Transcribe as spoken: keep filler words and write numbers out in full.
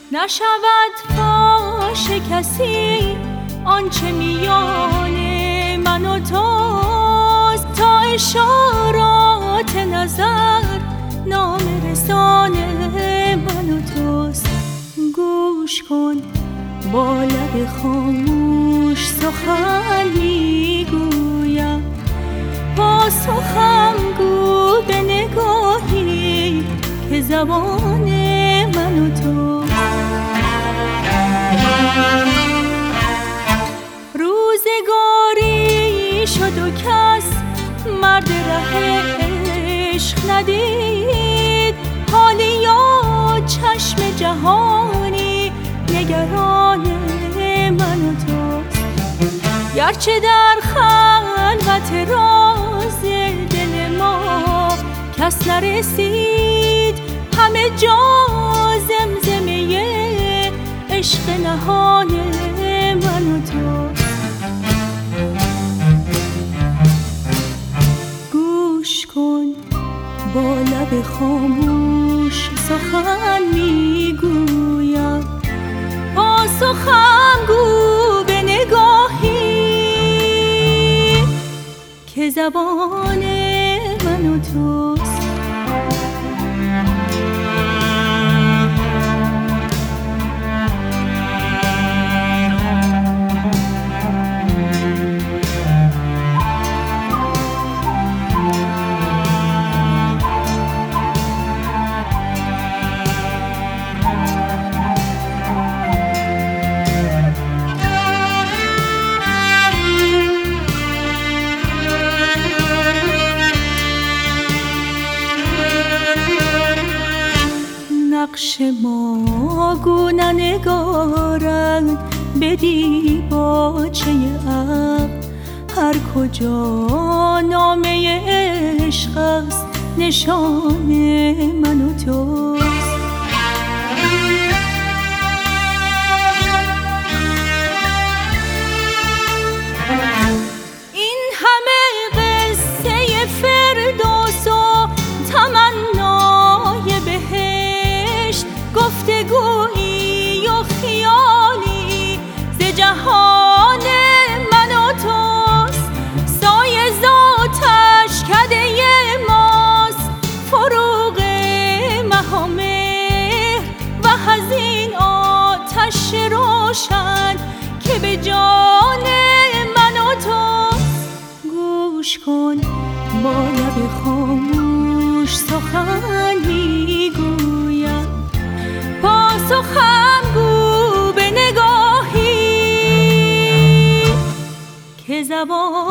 نشود فاش کسی آنچه میان من و توست، تا اشارات نظر نام رسان من و توست. گوش کن با لب خاموش سخن میگویم، پاسخم گو به نگاهی که زبان من و توست. روزگاری شد و کس مرد ره عشق ندید، حالی یا چشم جهانی نگران من و توست. گرچه در خلوت راز دل ما کس نرسید، همه جا زمزمه عشق نهان من و توست. گوش کن با لب خاموش سخن میگویم، پاسخم گو به نگاهی که زبان من و توست. نقش ما گو ننگارند به دیباچه عقل، هر کجا نامه عشق است نشان من و توست. این همه قصه فردوس و تمنای بهشت، گفتگویی و خیالی ز جهان من و توست. سایه ذاتش کده ماست، فروغ مهامهر و حزین آتش روشن که به جان من و توست. گوش کن با لب خاموش سخن میگویم، پاسخم گو به نگاهی که زبان